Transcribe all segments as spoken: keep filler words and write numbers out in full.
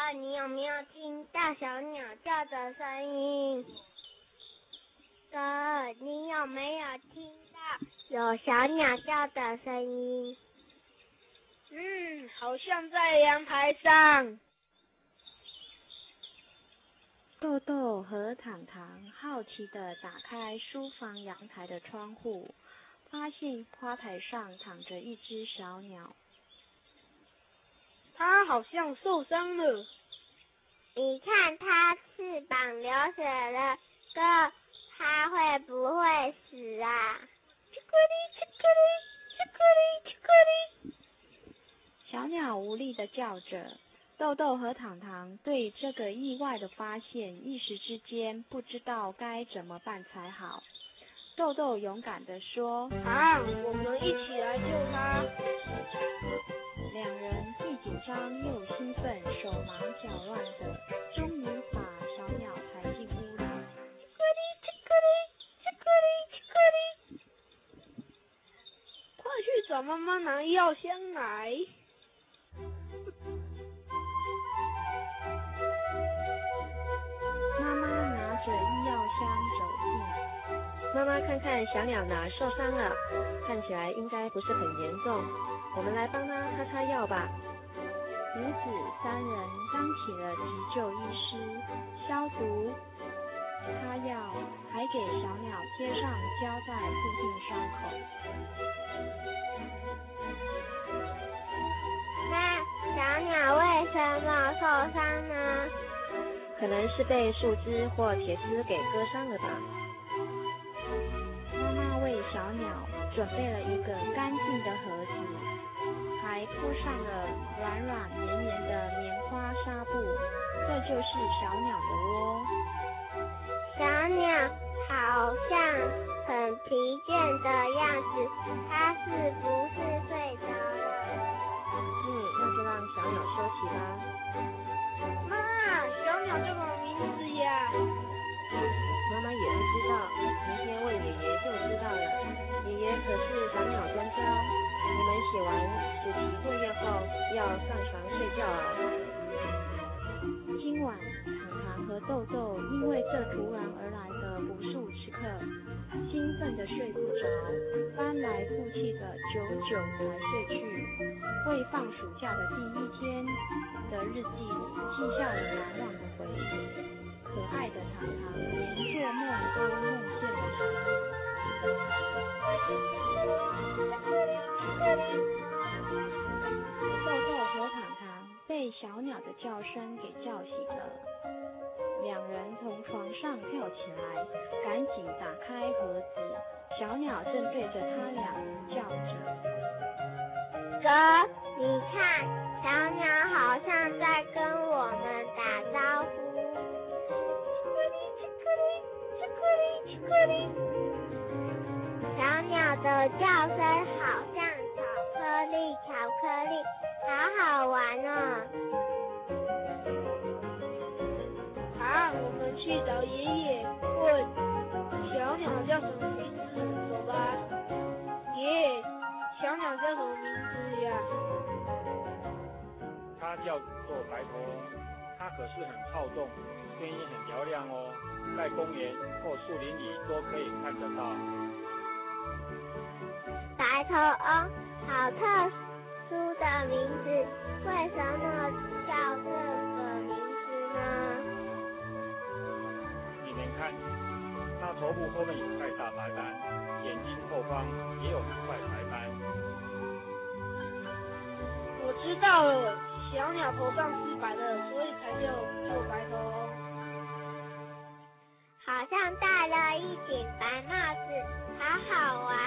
哥，你有没有听到小鸟叫的声音？哥，你有没有听到有小鸟叫的声音？ 嗯，好像在阳台上。 豆豆和糖糖好奇地打开书房阳台的窗户，发现花台上躺着一只小鸟。 它好像受伤了。 你看它翅膀流血了，哥，它会不会死啊？ 叽咕哩叽咕哩叽咕哩叽咕哩。 小鸟无力地叫着。豆豆和糖糖对这个意外的发现一时之间不知道该怎么办才好。豆豆勇敢地说： 啊，我们一起来救它。 两人既紧张又兴奋，手忙脚乱的，终于把小鸟抬进屋里。 叽咕哩叽咕哩叽咕哩叽咕哩。快去找妈妈拿药箱来。 妈妈拿着医药箱走近。 妈妈看看小鸟哪受伤了，看起来应该不是很严重，我们来帮它擦擦药吧。 母子三人当起了急救医师，消毒、擦药，还给小鸟贴上胶带固定伤口。 那小鸟为什么受伤呢？ 可能是被树枝或铁丝给割伤了吧。 妈妈为小鸟准备了一个干净的盒子，还铺上了软软绵绵的棉花纱布，这就是小鸟的窝。 小鸟好像很疲倦的样子，它是不是睡着了？ 嗯，那就让小鸟休息吧。 妈，小鸟叫什么名字呀？ 妈妈也不知道，明天问爷爷就知道了。爷爷可是小鸟专家，你们写完暑期作业后要上床睡觉哦。 今晚糖糖和豆豆因为这突然而来的不速之客，兴奋的睡不着，翻来覆去的久久才睡去。为放暑假的第一天的日记里记下了难忘的回忆。可爱的糖糖连做梦都梦见了豆豆和糖糖被小鸟的叫声给叫醒了，两人从床上跳起来，赶紧打开盒子，小鸟正对着他俩叫着。 哥，你看，小鸟好像在跟我们打招呼。小鸟的叫声好像巧克力，巧克力，好好玩哦。 好，我们去找爷爷问小鸟叫什么名字，走吧。爷，小鸟叫什么名字呀？ 它叫做白头翁，它可是很好动，声音很嘹亮哦，在公园或树林里都可以看得到。 白头翁，好特殊的名字，为什么叫这个名字呢？ 你们看，它头部后面有块大白斑，眼睛后方也有一块白斑。 我知道了，小鸟头上是白的，所以才叫做白头翁。 好像戴了一顶白帽子，好好玩。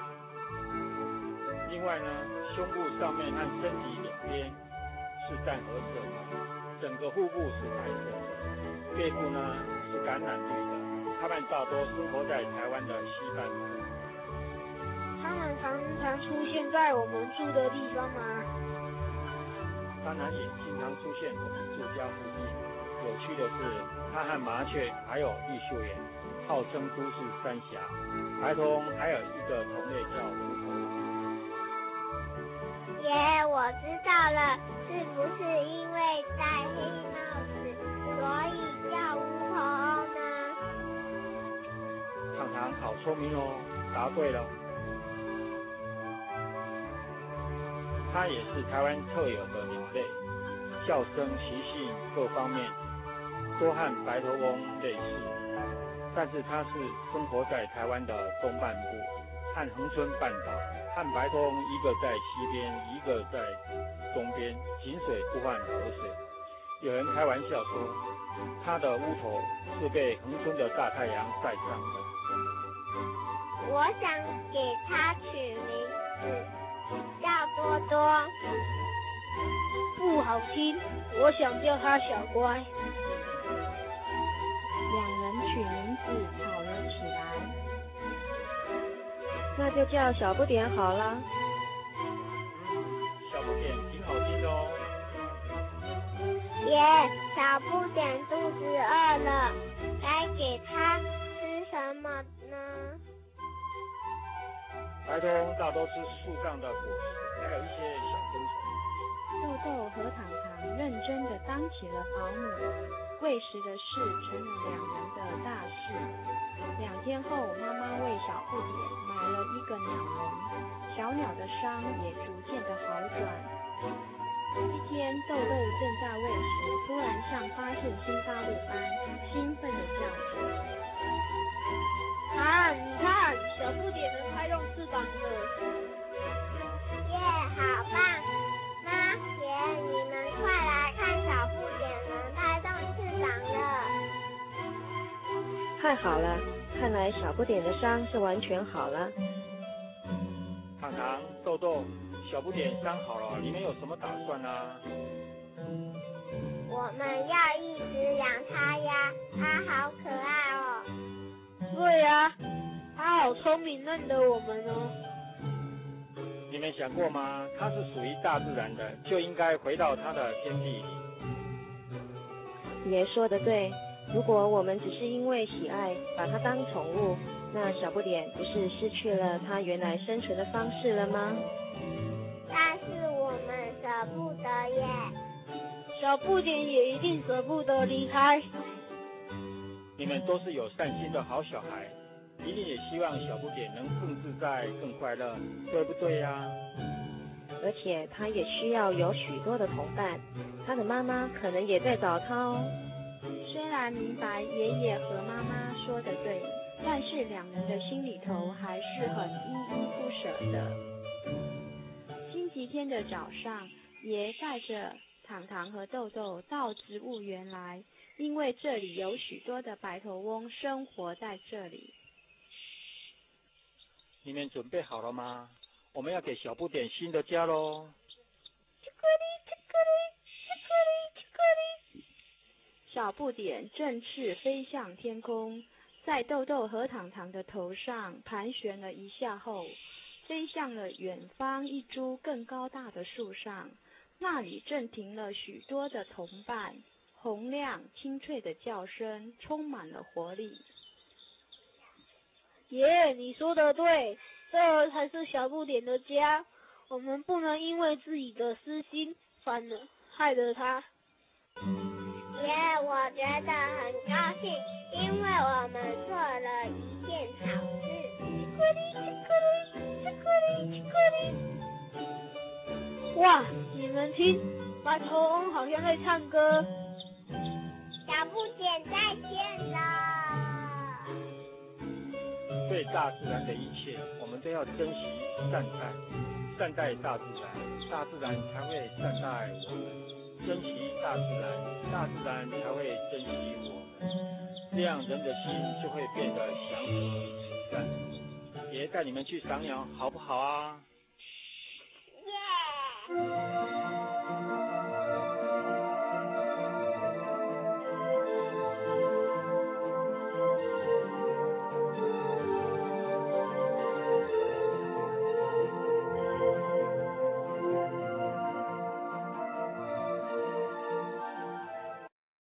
另外呢，胸部上面和身体两边是淡褐色的，整个腹部是白色的，背部呢是橄榄绿的。它们大多生活在台湾的西半部。 它们常常出现在我们住的地方吗？ 当然也经常出现我们住家附近。有趣的是，它和麻雀还有绿袖眼号称都市三峡。白头翁还有一个同类叫乌头翁。 耶，我知道了，是不是因为戴黑帽子，所以叫乌头翁呢？ 糖糖好聪明哦，答对了。它也是台湾特有的鸟类，叫声、习性各方面都和白头翁类似，但是它是生活在台湾的东半部和恒春半岛，和白头翁一个在西边，一个在东边，井水不犯河水。有人开玩笑说，它的乌头是被恒春的大太阳晒伤的。 我想给它取名字叫多多。 不好听，我想叫它小乖。 两人取名字吵了起来。 那就叫小不点好了。 小不点挺好听的哦。 耶，小不点肚子饿了，该给它吃什么呢？ 白头翁大多吃树上的果实，还有一些小昆虫。 豆豆和糖糖认真地当起了保姆，喂食的事成了两人的大事。两天后，妈妈为小不点买了一个鸟笼，小鸟的伤也逐渐的好转。一天，豆豆正在喂食，突然像发现新大陆般兴奋地叫着： 啊，你看，小不点能拍动翅膀了！ 耶，好棒！妈爷，你们快来看，小不点能拍动翅膀了！ 太好了，看来小不点的伤是完全好了。 糖糖、豆豆，小不点伤好了，你们有什么打算啊？ 我们要一直养它呀，它好可爱哦。 对呀，它好聪明，认得我们哦。 你们想过吗？它是属于大自然的，就应该回到它的天地里。 爷说的对，如果我们只是因为喜爱把它当宠物，那小不点不是失去了它原来生存的方式了吗？ 但是我们舍不得耶。 小不点也一定舍不得离开。 你们都是有善心的好小孩，一定也希望小不点能更自在、更快乐，对不对呀？ 而且它也需要有许多的同伴，它的妈妈可能也在找它哦。 虽然明白爷爷和妈妈说的对，但是两人的心里头还是很依依不舍的。星期天的早上，爷带着糖糖和豆豆到植物园来，因为这里有许多的白头翁生活在这里。 你们准备好了吗？我们要给小不点新的家喽！ 小不点振翅飞向天空，在豆豆和糖糖的头上盘旋了一下后，飞向了远方一株更高大的树上。那里正停了许多的同伴，洪亮清脆的叫声充满了活力。 爷，你说的对，这才是小不点的家。我们不能因为自己的私心，反而害了他。 耶，我觉得很高兴，因为我们做了一件好事。 哇，你们听，白头翁好像在唱歌。 小不点再见了。 对大自然的一切，我们都要珍惜、善待，善待大自然，大自然才会善待我们。珍惜大自然，大自然才会珍惜我们，这样人的心就会变得祥和慈善。爷带你们去赏鸟，好不好啊？ 耶、yeah